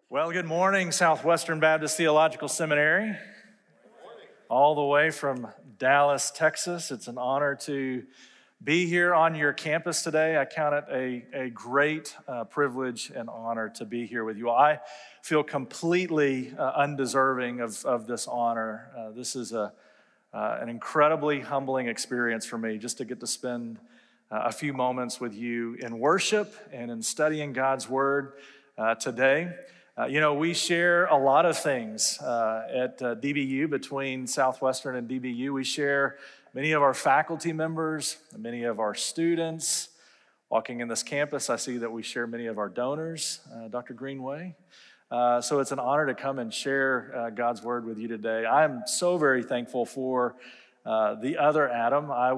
Well, good morning, Southwestern Baptist Theological Seminary. All the way from Dallas, Texas. It's an honor to be here on your campus today. I count it a great privilege and honor to be here with you. I feel completely undeserving of this honor. This is an incredibly humbling experience for me just to get to spend a few moments with you in worship and in studying God's Word today. We share a lot of things at DBU between Southwestern and DBU. We share many of our faculty members, many of our students. Walking in this campus, I see that we share many of our donors, Dr. Greenway. So it's an honor to come and share God's Word with you today. I'm so very thankful for the other Adam. I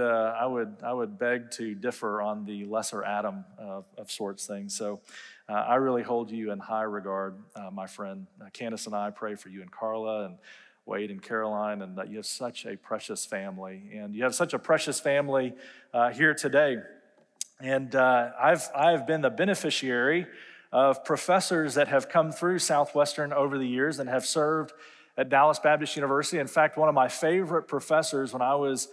would beg to differ on the lesser Adam of sorts things. So I really hold you in high regard, my friend. Candace and I pray for you and Carla and Wade and Caroline, and that you have such a precious family. And you have such a precious family here today. And I've been the beneficiary of professors that have come through Southwestern over the years and have served at Dallas Baptist University. In fact, one of my favorite professors when I was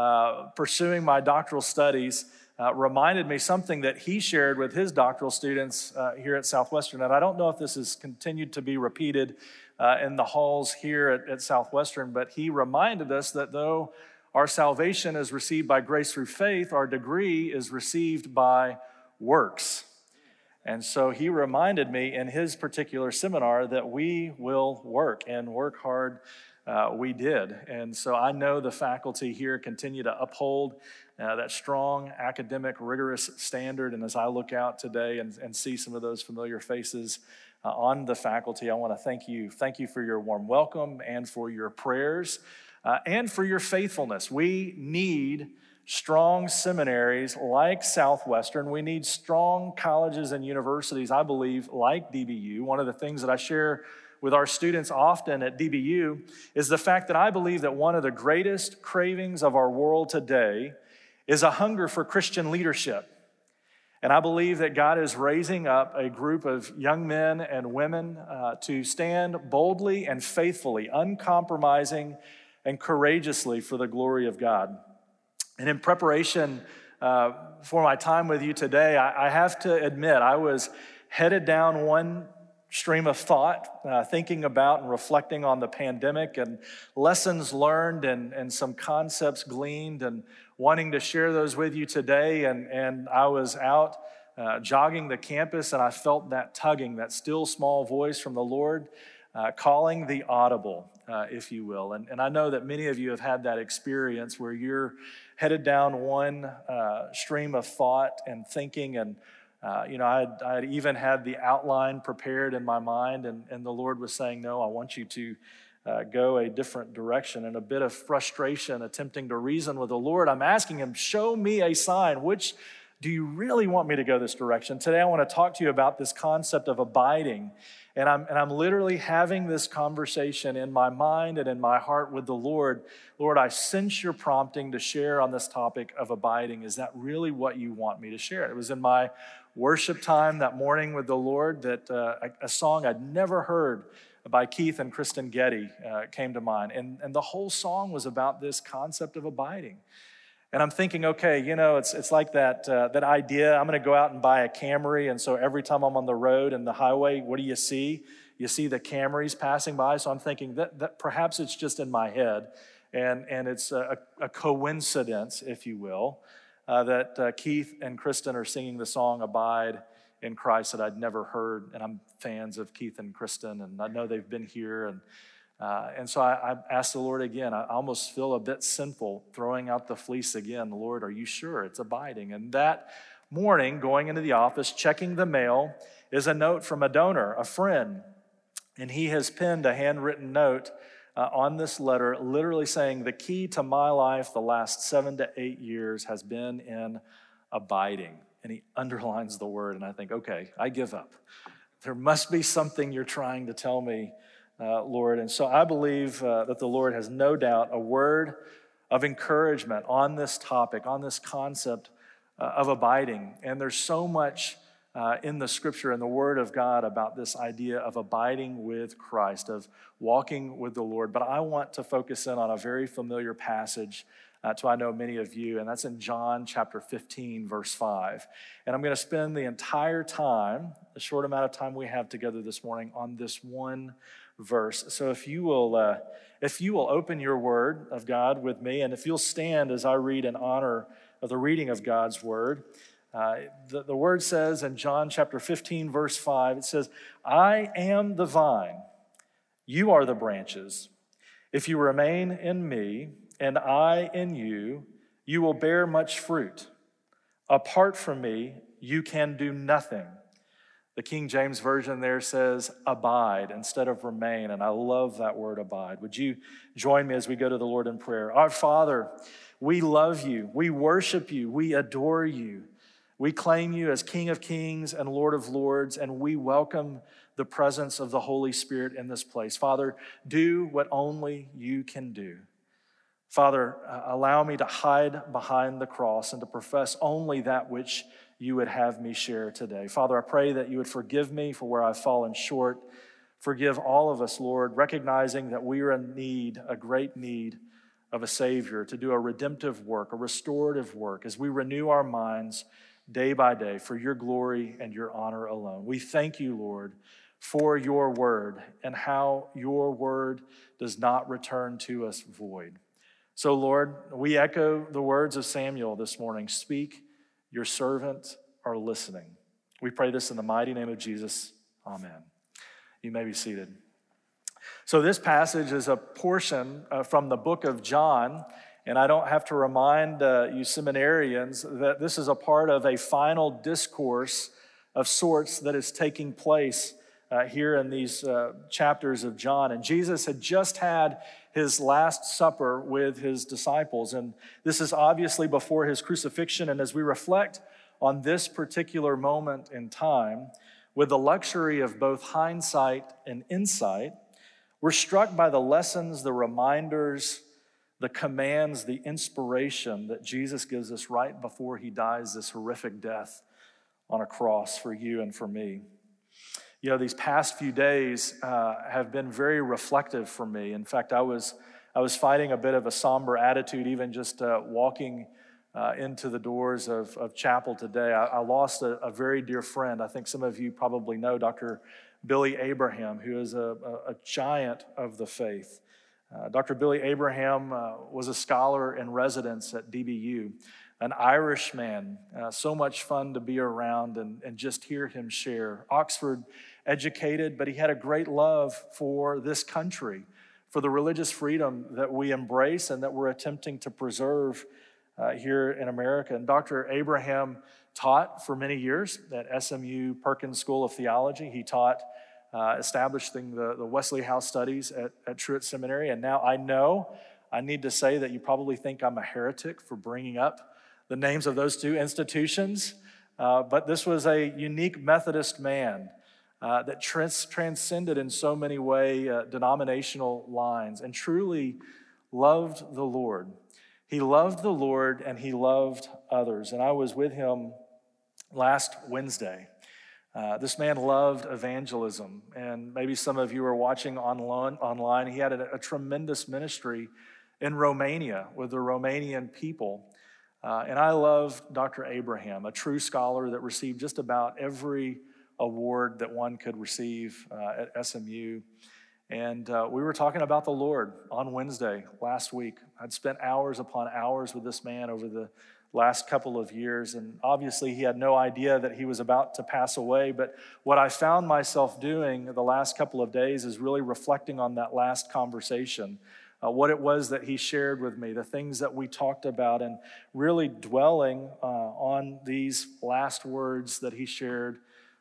pursuing my doctoral studies reminded me something that he shared with his doctoral students here at Southwestern. And I don't know if this has continued to be repeated in the halls here at Southwestern, but he reminded us that though our salvation is received by grace through faith, our degree is received by works. And so he reminded me in his particular seminar that we will work and work hard. We did. And so I know the faculty here continue to uphold that strong academic, rigorous standard. And as I look out today and see some of those familiar faces on the faculty, I want to thank you. Thank you for your warm welcome and for your prayers and for your faithfulness. We need strong seminaries like Southwestern. We need strong colleges and universities, I believe, like DBU. One of the things that I share with our students often at DBU is the fact that I believe that one of the greatest cravings of our world today is a hunger for Christian leadership. And I believe that God is raising up a group of young men and women to stand boldly and faithfully, uncompromising and courageously for the glory of God. And in preparation for my time with you today, I have to admit I was headed down one stream of thought, thinking about and reflecting on the pandemic and lessons learned and some concepts gleaned and wanting to share those with you today. And I was out jogging the campus and I felt that tugging, that still small voice from the Lord calling the audible, if you will. And I know that many of you have had that experience where you're headed down one stream of thought and thinking, and I had even had the outline prepared in my mind, and the Lord was saying, no, I want you to go a different direction. And a bit of frustration, attempting to reason with the Lord, I'm asking him, show me a sign. Which do you really want me to go this direction? Today I want to talk to you about this concept of abiding. And I'm literally having this conversation in my mind and in my heart with the Lord. Lord, I sense your prompting to share on this topic of abiding. Is that really what you want me to share? It was in my worship time that morning with the Lord that a song I'd never heard by Keith and Kristen Getty came to mind. And the whole song was about this concept of abiding. And I'm thinking, okay, it's like that idea. I'm going to go out and buy a Camry, and so every time I'm on the road and the highway, what do you see? You see the Camrys passing by. So I'm thinking that perhaps it's just in my head, and it's a coincidence, if you will, that Keith and Kristen are singing the song "Abide in Christ" that I'd never heard. And I'm fans of Keith and Kristen, and I know they've been here, and so I asked the Lord again. I almost feel a bit sinful throwing out the fleece again. Lord, are you sure it's abiding? And that morning, going into the office, checking the mail, is a note from a donor, a friend. And he has penned a handwritten note on this letter, literally saying, the key to my life the last 7 to 8 years has been in abiding. And he underlines the word, and I think, okay, I give up. There must be something you're trying to tell me, Lord. And so I believe that the Lord has no doubt a word of encouragement on this topic, on this concept of abiding. And there's so much in the scripture and the word of God about this idea of abiding with Christ, of walking with the Lord. But I want to focus in on a very familiar passage to I know many of you, and that's in John chapter 15, verse 5. And I'm going to spend the entire time, the short amount of time we have together this morning, on this one verse. So if you will open your word of God with me, and if you'll stand as I read in honor of the reading of God's word. The word says in John chapter 15, verse 5, it says, "I am the vine, you are the branches. If you remain in me, and I in you, you will bear much fruit. Apart from me, you can do nothing." The King James Version there says abide instead of remain, and I love that word abide. Would you join me as we go to the Lord in prayer? Our Father, we love you, we worship you, we adore you. We claim you as King of Kings and Lord of Lords, and we welcome the presence of the Holy Spirit in this place. Father, do what only you can do. Father, allow me to hide behind the cross and to profess only that which you would have me share today. Father, I pray that you would forgive me for where I've fallen short. Forgive all of us, Lord, recognizing that we are in need, a great need of a Savior to do a redemptive work, a restorative work as we renew our minds day by day for your glory and your honor alone. We thank you, Lord, for your word and how your word does not return to us void. So, Lord, we echo the words of Samuel this morning. Speak, your servant are listening. We pray this in the mighty name of Jesus. Amen. You may be seated. So this passage is a portion from the book of John, and I don't have to remind you seminarians that this is a part of a final discourse of sorts that is taking place here in these chapters of John. And Jesus had just had his Last Supper with his disciples. And this is obviously before his crucifixion. And as we reflect on this particular moment in time, with the luxury of both hindsight and insight, we're struck by the lessons, the reminders, the commands, the inspiration that Jesus gives us right before he dies this horrific death on a cross for you and for me. You know, these past few days have been very reflective for me. In fact, I was fighting a bit of a somber attitude, even just walking into the doors of chapel today. I lost a very dear friend. I think some of you probably know Dr. Billy Abraham, who is a giant of the faith. Dr. Billy Abraham was a scholar in residence at DBU, an Irish man, so much fun to be around and just hear him share. Oxford educated, but he had a great love for this country, for the religious freedom that we embrace and that we're attempting to preserve here in America. And Dr. Abraham taught for many years at SMU Perkins School of Theology. He taught establishing the Wesley House studies at Truett Seminary. And now I know I need to say that you probably think I'm a heretic for bringing up the names of those two institutions. But this was a unique Methodist man that transcended in so many ways denominational lines and truly loved the Lord. He loved the Lord and he loved others. And I was with him last Wednesday. This man loved evangelism, and maybe some of you are watching online. He had a tremendous ministry in Romania with the Romanian people. And I love Dr. Abraham, a true scholar that received just about every award that one could receive at SMU. And we were talking about the Lord on Wednesday last week. I'd spent hours upon hours with this man over the last couple of years, and obviously he had no idea that he was about to pass away. But what I found myself doing the last couple of days is really reflecting on that last conversation, what it was that he shared with me, the things that we talked about, and really dwelling on these last words that he shared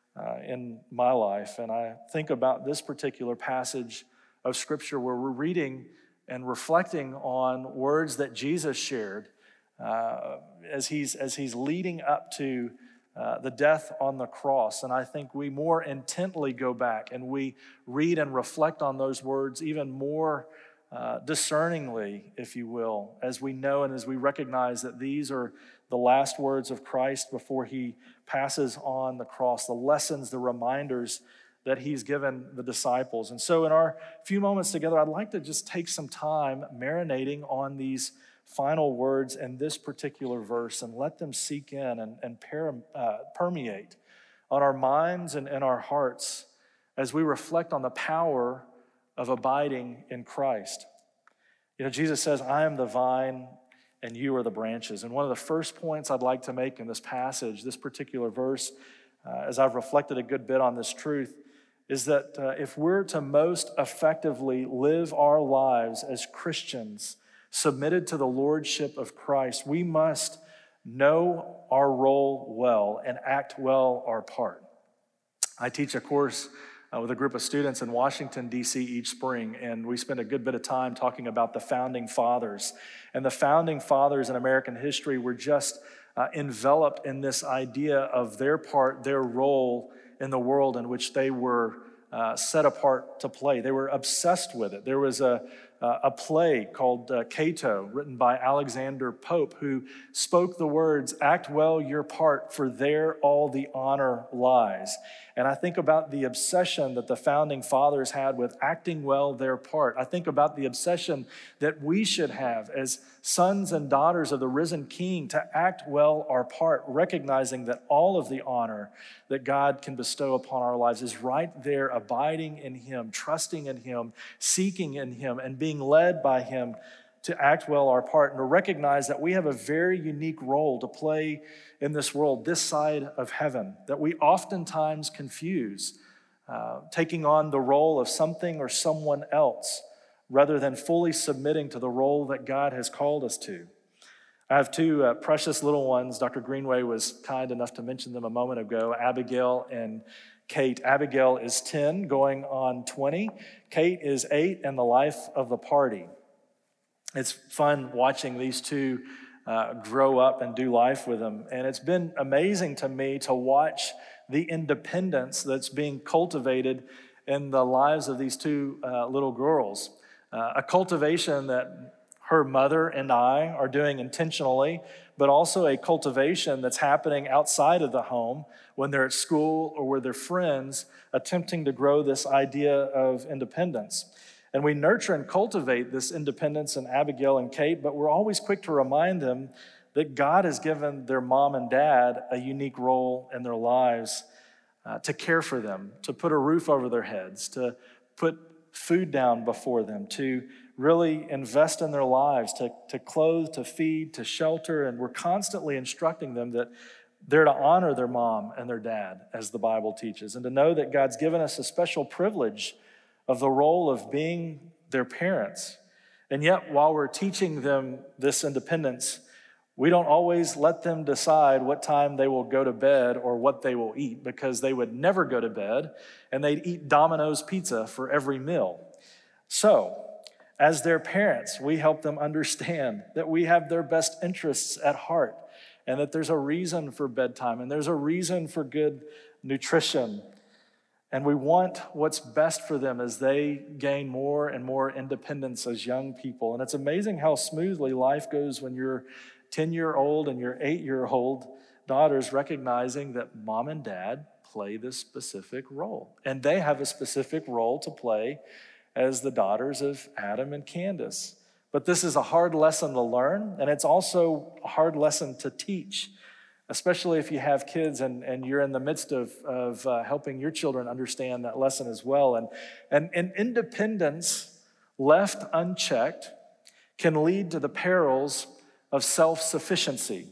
in my life. And I think about this particular passage of Scripture where we're reading and reflecting on words that Jesus shared as he's leading up to the death on the cross. And I think we more intently go back and we read and reflect on those words even more discerningly, if you will, as we know and as we recognize that these are the last words of Christ before he passes on the cross, the lessons, the reminders that he's given the disciples. And so in our few moments together, I'd like to just take some time marinating on these final words in this particular verse and let them seek in and permeate on our minds and in our hearts as we reflect on the power of abiding in Christ. You know, Jesus says, I am the vine and you are the branches. And one of the first points I'd like to make in this passage, this particular verse, as I've reflected a good bit on this truth, is that if we're to most effectively live our lives as Christians submitted to the lordship of Christ, we must know our role well and act well our part. I teach a course with a group of students in Washington, D.C. each spring, and we spend a good bit of time talking about the Founding Fathers. And the Founding Fathers in American history were just enveloped in this idea of their part, their role in the world in which they were set apart to play. They were obsessed with it. There was a play called Cato, written by Alexander Pope, who spoke the words, act well your part, for there all the honor lies. And I think about the obsession that the Founding Fathers had with acting well their part. I think about the obsession that we should have as sons and daughters of the risen King to act well our part, recognizing that all of the honor that God can bestow upon our lives is right there, abiding in Him, trusting in Him, seeking in Him, and being led by Him to act well our part and to recognize that we have a very unique role to play in this world, this side of heaven, that we oftentimes confuse taking on the role of something or someone else rather than fully submitting to the role that God has called us to. I have two precious little ones. Dr. Greenway was kind enough to mention them a moment ago, Abigail and Kate. Abigail is 10, going on 20. Kate is 8 and the life of the party. It's fun watching these two grow up and do life with them. And it's been amazing to me to watch the independence that's being cultivated in the lives of these two little girls. A cultivation that her mother and I are doing intentionally, but also a cultivation that's happening outside of the home when they're at school or with their friends, attempting to grow this idea of independence. And we nurture and cultivate this independence in Abigail and Kate, but we're always quick to remind them that God has given their mom and dad a unique role in their lives to care for them, to put a roof over their heads, to put food down before them, to really invest in their lives, to clothe, to feed, to shelter. And we're constantly instructing them that they're to honor their mom and their dad, as the Bible teaches, and to know that God's given us a special privilege of the role of being their parents. And yet, while we're teaching them this independence, we don't always let them decide what time they will go to bed or what they will eat, because they would never go to bed and they'd eat Domino's pizza for every meal. So, as their parents, we help them understand that we have their best interests at heart and that there's a reason for bedtime and there's a reason for good nutrition. And we want what's best for them as they gain more and more independence as young people. And it's amazing how smoothly life goes when you're 10-year-old and your 8-year-old daughters recognizing that mom and dad play this specific role. And they have a specific role to play as the daughters of Adam and Candace. But this is a hard lesson to learn, and it's also a hard lesson to teach, especially if you have kids and you're in the midst of helping your children understand that lesson as well. And independence left unchecked can lead to the perils of self-sufficiency.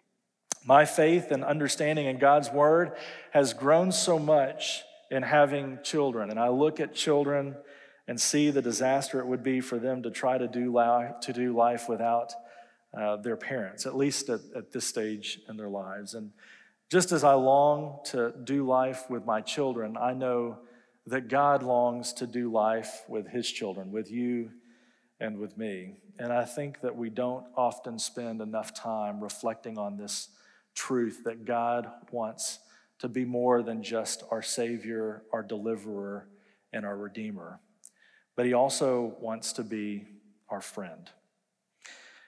My faith and understanding in God's word has grown so much in having children. And I look at children and see the disaster it would be for them to try to do life without their parents, at least at this stage in their lives. And just as I long to do life with my children, I know that God longs to do life with his children, with you and with me. And I think that we don't often spend enough time reflecting on this truth that God wants to be more than just our Savior, our deliverer, and our Redeemer. But he also wants to be our friend.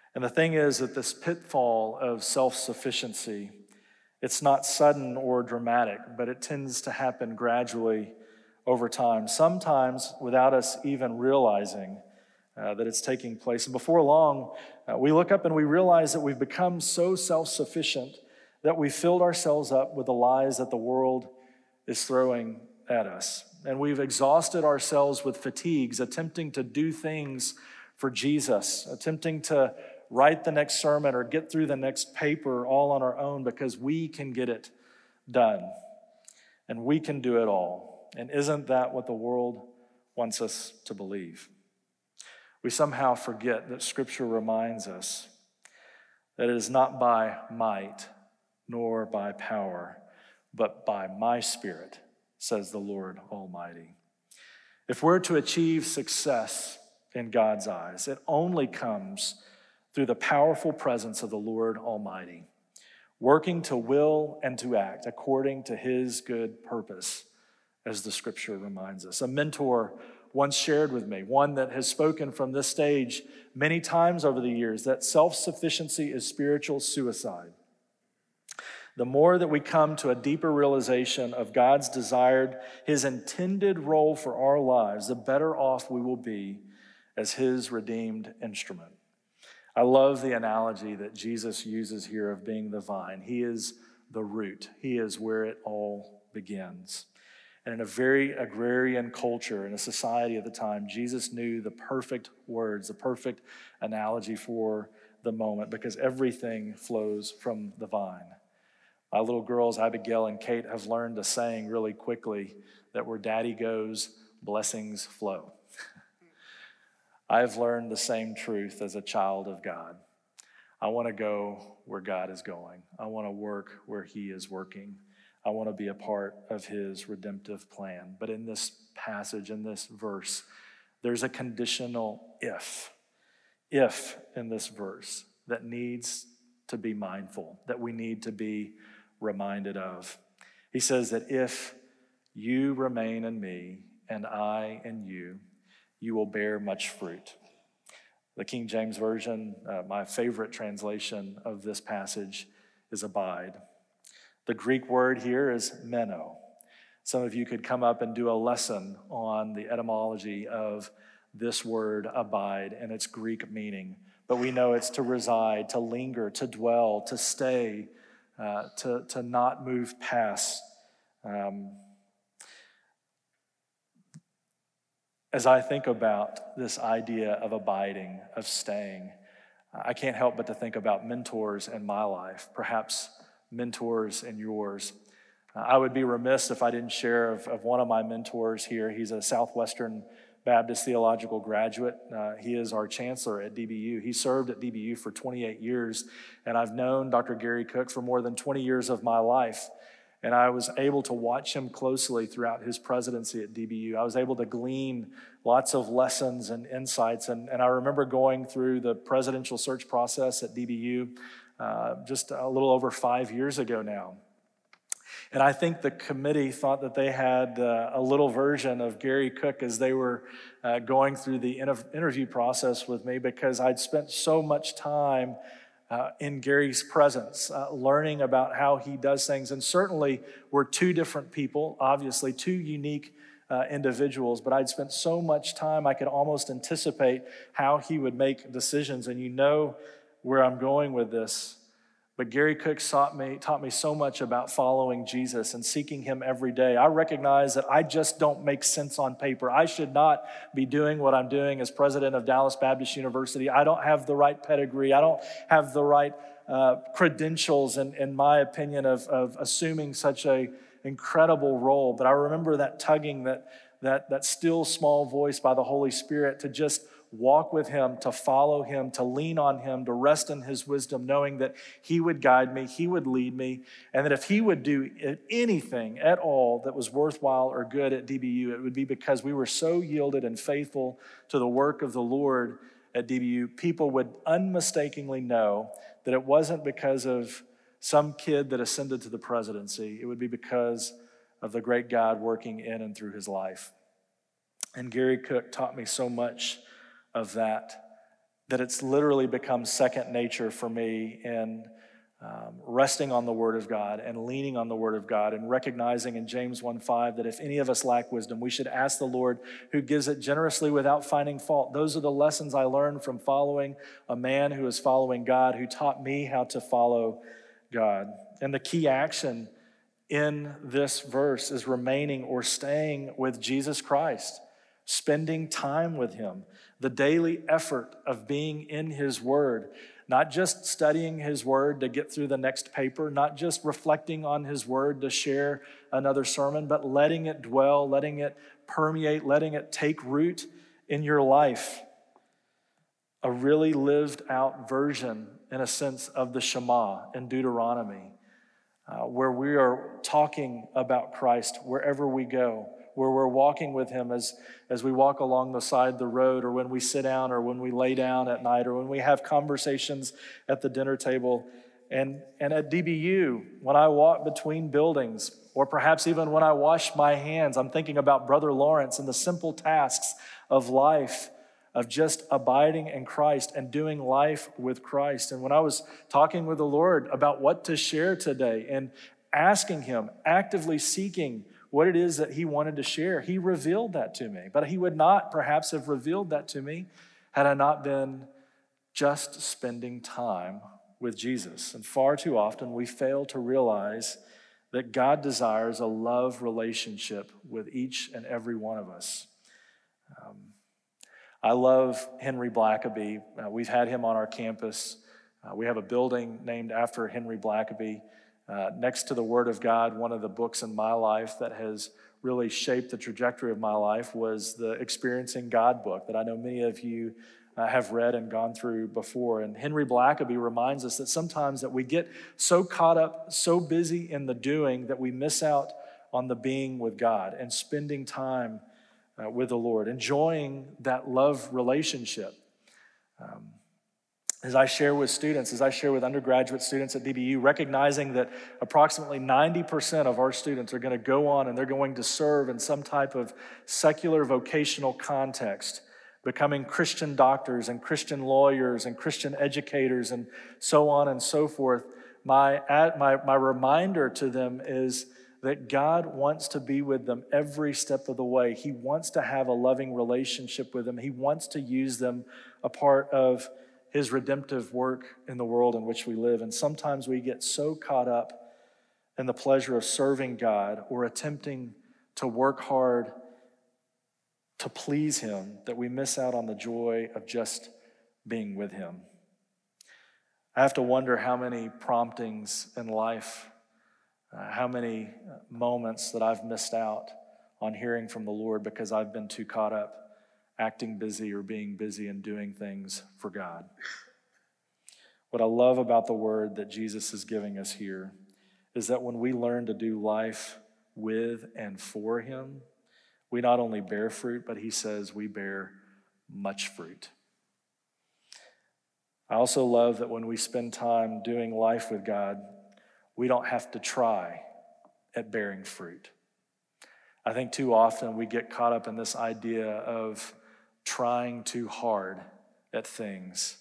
And the thing is that this pitfall of self-sufficiency, it's not sudden or dramatic, but it tends to happen gradually over time, sometimes without us even realizing that it's taking place. And before long, we look up and we realize that we've become so self-sufficient that we filled ourselves up with the lies that the world is throwing at us. And we've exhausted ourselves with fatigues, attempting to do things for Jesus, attempting to write the next sermon or get through the next paper all on our own because we can get it done and we can do it all. And isn't that what the world wants us to believe? We somehow forget that Scripture reminds us that it is not by might nor by power, but by my Spirit, says the Lord Almighty. If we're to achieve success in God's eyes, it only comes through the powerful presence of the Lord Almighty, working to will and to act according to his good purpose, as the Scripture reminds us. A mentor once shared with me, one that has spoken from this stage many times over the years, that self-sufficiency is spiritual suicide. The more that we come to a deeper realization of God's desired, his intended role for our lives, the better off we will be as his redeemed instrument. I love the analogy that Jesus uses here of being the vine. He is the root. He is where it all begins. And in a very agrarian culture, in a society at the time, Jesus knew the perfect words, the perfect analogy for the moment, because everything flows from the vine. My little girls, Abigail and Kate, have learned a saying really quickly that where daddy goes, blessings flow. I've learned the same truth as a child of God. I want to go where God is going. I want to work where he is working. I want to be a part of his redemptive plan. But in this passage, in this verse, there's a conditional if in this verse that needs to be mindful, that we need to be reminded of. He says that if you remain in me and I in you, you will bear much fruit. The King James Version, my favorite translation of this passage, is abide. The Greek word here is meno. Some of you could come up and do a lesson on the etymology of this word abide and its Greek meaning. But we know it's to reside, to linger, to dwell, to stay, to not move past. As I think about this idea of abiding, of staying, I can't help but to think about mentors in my life, perhaps mentors in yours. I would be remiss if I didn't share of one of my mentors here. He's a Southwestern Baptist theological graduate. He is our chancellor at DBU. He served at DBU for 28 years, and I've known Dr. Gary Cook for more than 20 years of my life. And I was able to watch him closely throughout his presidency at DBU. I was able to glean lots of lessons and insights. And I remember going through the presidential search process at DBU just a little over 5 years ago now. And I think the committee thought that they had a little version of Gary Cook as they were going through the interview process with me, because I'd spent so much time in Gary's presence, learning about how he does things. And certainly we're two different people, obviously two unique individuals, but I'd spent so much time I could almost anticipate how he would make decisions. And you know where I'm going with this. But Gary Cook taught me so much about following Jesus and seeking him every day. I recognize that I just don't make sense on paper. I should not be doing what I'm doing as president of Dallas Baptist University. I don't have the right pedigree. I don't have the right credentials, in my opinion, of assuming such an incredible role. But I remember that tugging, that still small voice by the Holy Spirit to just walk with him, to follow him, to lean on him, to rest in his wisdom, knowing that he would guide me, he would lead me, and that if he would do anything at all that was worthwhile or good at DBU, it would be because we were so yielded and faithful to the work of the Lord at DBU. People would unmistakably know that it wasn't because of some kid that ascended to the presidency. It would be because of the great God working in and through his life. And Gary Cook taught me so much of that that it's literally become second nature for me in resting on the Word of God and leaning on the Word of God and recognizing in James 1:5 that if any of us lack wisdom, we should ask the Lord who gives it generously without finding fault. Those are the lessons I learned from following a man who is following God, who taught me how to follow God. And the key action in this verse is remaining or staying with Jesus Christ, spending time with him, the daily effort of being in his word, not just studying his word to get through the next paper, not just reflecting on his word to share another sermon, but letting it dwell, letting it permeate, letting it take root in your life. A really lived out version, in a sense, of the Shema in Deuteronomy, where we are talking about Christ wherever we go, where we're walking with him as we walk along the side of the road, or when we sit down, or when we lay down at night, or when we have conversations at the dinner table. And at DBU, when I walk between buildings, or perhaps even when I wash my hands, I'm thinking about Brother Lawrence and the simple tasks of life, of just abiding in Christ and doing life with Christ. And when I was talking with the Lord about what to share today and asking him, actively seeking what it is that he wanted to share, he revealed that to me. But he would not perhaps have revealed that to me had I not been just spending time with Jesus. And far too often we fail to realize that God desires a love relationship with each and every one of us. I love Henry Blackaby. We've had him on our campus. We have a building named after Henry Blackaby. Next to the Word of God, one of the books in my life that has really shaped the trajectory of my life was the Experiencing God book that I know many of you have read and gone through before. And Henry Blackaby reminds us that sometimes that we get so caught up, so busy in the doing that we miss out on the being with God and spending time with the Lord, enjoying that love relationship. As I share with students, as I share with undergraduate students at DBU, recognizing that approximately 90% of our students are going to go on and they're going to serve in some type of secular vocational context, becoming Christian doctors and Christian lawyers and Christian educators and so on and so forth. My reminder to them is that God wants to be with them every step of the way. He wants to have a loving relationship with them. He wants to use them a part of his redemptive work in the world in which we live. And sometimes we get so caught up in the pleasure of serving God or attempting to work hard to please him that we miss out on the joy of just being with him. I have to wonder how many promptings in life, how many moments that I've missed out on hearing from the Lord because I've been too caught up acting busy or being busy and doing things for God. What I love about the word that Jesus is giving us here is that when we learn to do life with and for him, we not only bear fruit, but he says we bear much fruit. I also love that when we spend time doing life with God, we don't have to try at bearing fruit. I think too often we get caught up in this idea of trying too hard at things.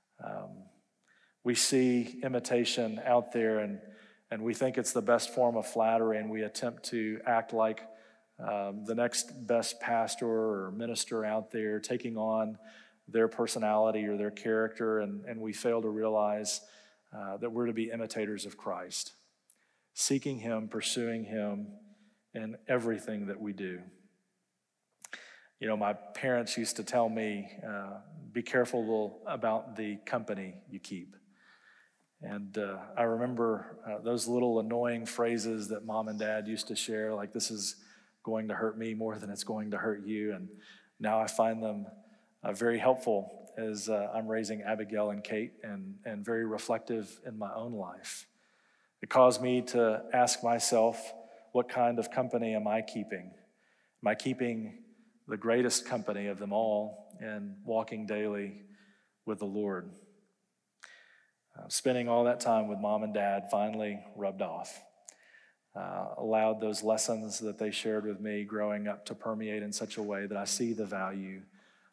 We see imitation out there and we think it's the best form of flattery, and we attempt to act like the next best pastor or minister out there, taking on their personality or their character, and we fail to realize that we're to be imitators of Christ, seeking him, pursuing him in everything that we do. You know, my parents used to tell me, be careful about the company you keep. And I remember those little annoying phrases that mom and dad used to share, like, this is going to hurt me more than it's going to hurt you. And now I find them very helpful as I'm raising Abigail and Kate, and very reflective in my own life. It caused me to ask myself, what kind of company am I keeping? Am I keeping the greatest company of them all and walking daily with the Lord? Spending all that time with mom and dad finally rubbed off. Allowed those lessons that they shared with me growing up to permeate in such a way that I see the value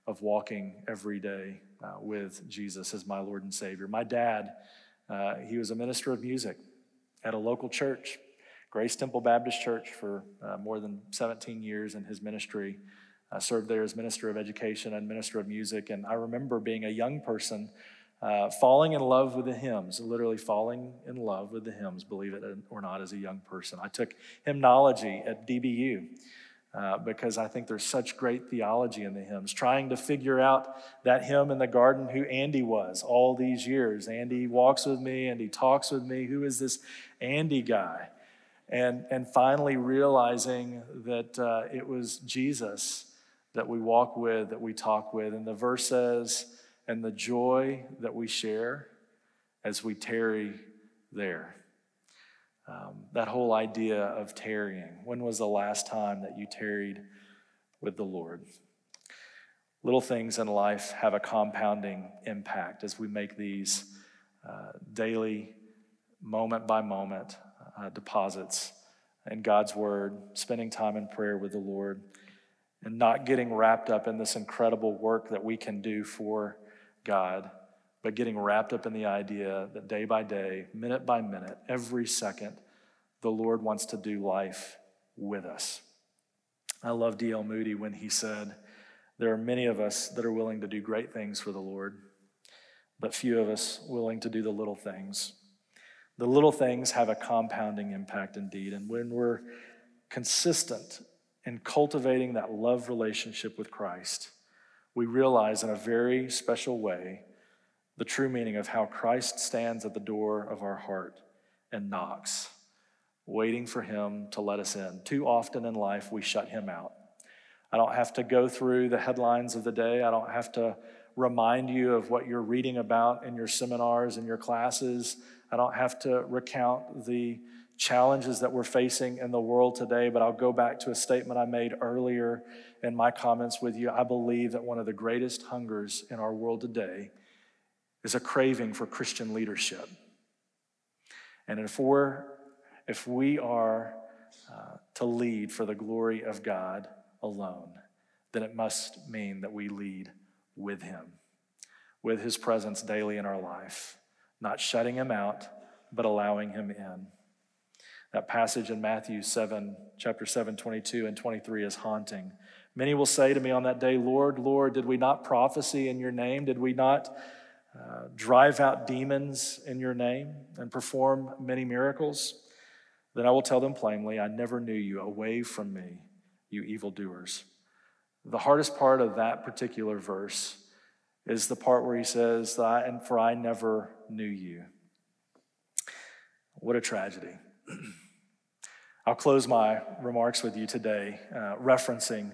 of walking every day with Jesus as my Lord and Savior. My dad, he was a minister of music at a local church, Grace Temple Baptist Church, for more than 17 years in his ministry. I served there as minister of education and minister of music, and I remember being a young person falling in love with the hymns, literally falling in love with the hymns, believe it or not, as a young person. I took hymnology at DBU because I think there's such great theology in the hymns, trying to figure out that hymn in the garden, who Andy was all these years. Andy walks with me, Andy talks with me. Who is this Andy guy? And finally realizing that it was Jesus that we walk with, that we talk with. And the verse says, and the joy that we share as we tarry there. That whole idea of tarrying. When was the last time that you tarried with the Lord? Little things in life have a compounding impact as we make these daily, moment by moment deposits in God's Word, spending time in prayer with the Lord, and not getting wrapped up in this incredible work that we can do for God, but getting wrapped up in the idea that day by day, minute by minute, every second, the Lord wants to do life with us. I love D.L. Moody when he said, there are many of us that are willing to do great things for the Lord, but few of us willing to do the little things. The little things have a compounding impact indeed, and when we're consistent in cultivating that love relationship with Christ, we realize in a very special way the true meaning of how Christ stands at the door of our heart and knocks, waiting for him to let us in. Too often in life, we shut him out. I don't have to go through the headlines of the day. I don't have to remind you of what you're reading about in your seminars and your classes. I don't have to recount the challenges that we're facing in the world today, but I'll go back to a statement I made earlier in my comments with you. I believe that one of the greatest hungers in our world today is a craving for Christian leadership. And if we are to lead for the glory of God alone, then it must mean that we lead with him, with his presence daily in our life, not shutting him out, but allowing him in. That passage in Matthew 7, chapter 7, 22 and 23 is haunting. Many will say to me on that day, Lord, Lord, did we not prophesy in your name? Did we not drive out demons in your name and perform many miracles? Then I will tell them plainly, I never knew you. Away from me, you evildoers. The hardest part of that particular verse is the part where he says, for I never knew you. What a tragedy. I'll close my remarks with you today referencing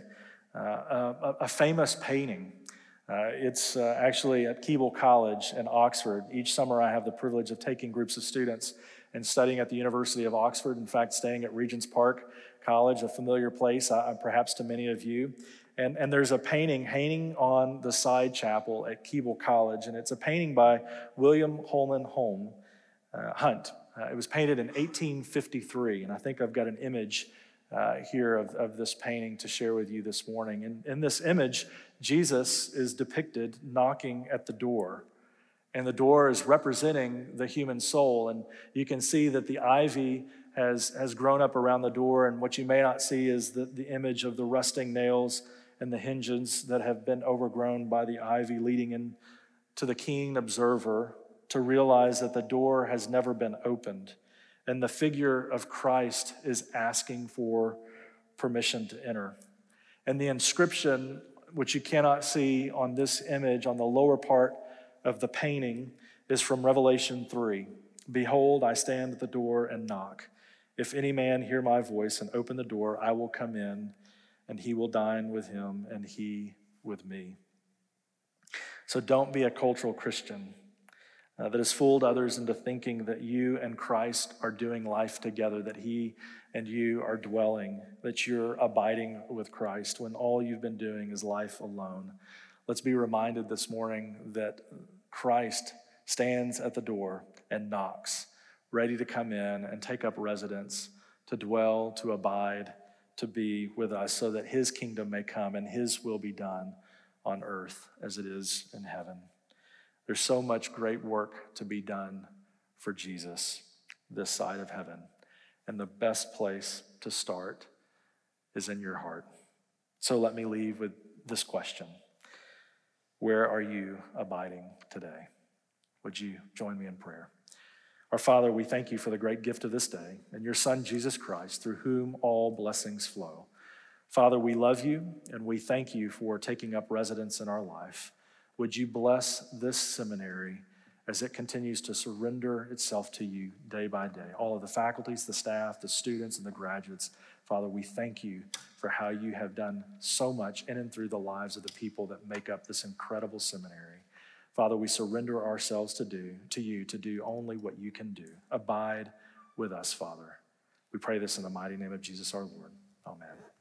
a famous painting. It's actually at Keble College in Oxford. Each summer I have the privilege of taking groups of students and studying at the University of Oxford, in fact, staying at Regent's Park College, a familiar place perhaps to many of you. And there's a painting hanging on the side chapel at Keble College, and it's a painting by William Holman Hunt. It was painted in 1853, and I think I've got an image here of this painting to share with you this morning. And in this image, Jesus is depicted knocking at the door, and the door is representing the human soul. And you can see that the ivy has grown up around the door, and what you may not see is the image of the rusting nails and the hinges that have been overgrown by the ivy, leading in to the keen observer to realize that the door has never been opened, and the figure of Christ is asking for permission to enter. And the inscription, which you cannot see on this image, on the lower part of the painting, is from Revelation 3. Behold, I stand at the door and knock. If any man hear my voice and open the door, I will come in, and he will dine with him, and he with me. So don't be a cultural Christian that has fooled others into thinking that you and Christ are doing life together, that he and you are dwelling, that you're abiding with Christ, when all you've been doing is life alone. Let's be reminded this morning that Christ stands at the door and knocks, ready to come in and take up residence, to dwell, to abide, to be with us, so that his kingdom may come and his will be done on earth as it is in heaven. There's so much great work to be done for Jesus this side of heaven. And the best place to start is in your heart. So let me leave with this question. Where are you abiding today? Would you join me in prayer? Our Father, we thank you for the great gift of this day and your Son, Jesus Christ, through whom all blessings flow. Father, we love you and we thank you for taking up residence in our life. Would you bless this seminary as it continues to surrender itself to you day by day? All of the faculties, the staff, the students, and the graduates, Father, we thank you for how you have done so much in and through the lives of the people that make up this incredible seminary. Father, we surrender ourselves to you to do only what you can do. Abide with us, Father. We pray this in the mighty name of Jesus our Lord. Amen.